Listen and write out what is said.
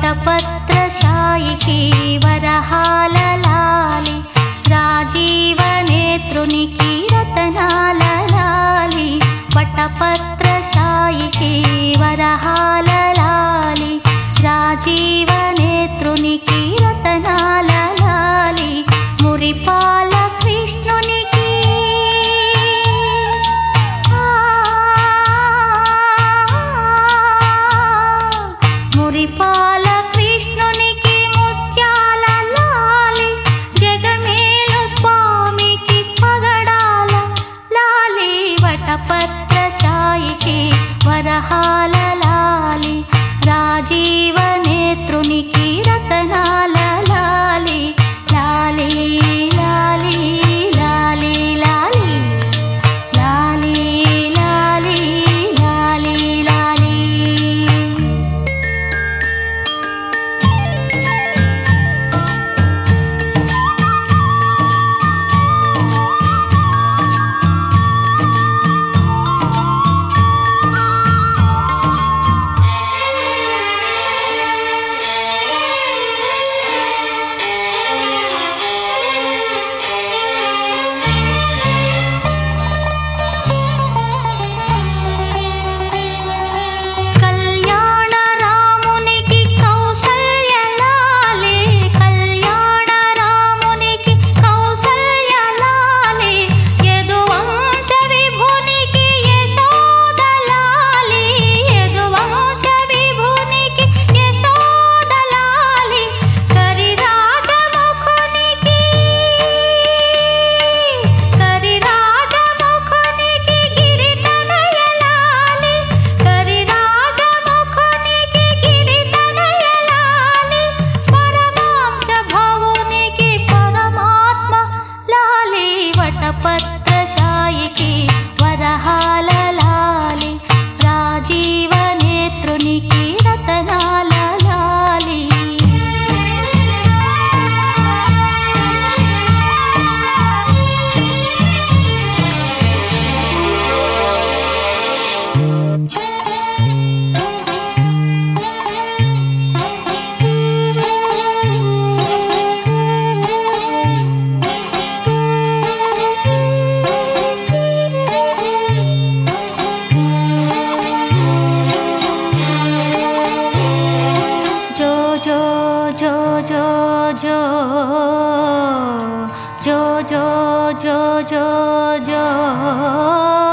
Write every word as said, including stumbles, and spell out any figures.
వటపత్రశాయికి వరహాల లాలి రాజీవనేత్రునికి రతనాల లాలి వటపత్రశాయికి వరహాల లాలి రాజీవనేత్రునికి రతనాల లాలి మురిపాల కృష్ణునికి మురిపాల కృష్ణునికి ముత్యాల లాలి జగమేలు స్వామికి పగడాల లాలి వటపత్రశాయికి వరహాల లాలి రాజీవనేత్రునికి రతనాల లాలి లాలి లాలి లాలి లాలి లాలి లాలి లాలి లాలి కళ్యాణ రామునికి కౌసల్య లాలి కళ్యాణ రామునికి కౌసల్య లాలి యదువంశ విభునికి యశోద లాలి యదువంశ విభునికి యశోద లాలి కరిరాజముఖునికి కరిరాజముఖునికి గిరితనయ లాలి కరిరాజముఖునికి గిరితనయ లాలి పరమాంశ భవునికి పరమాత్మ లాలి వటపత్రశాయికి వరహాల లాలి రాజీవనేత్రునికి రతనాల లాలి జో జో జో జో జో జో జో జో జో జో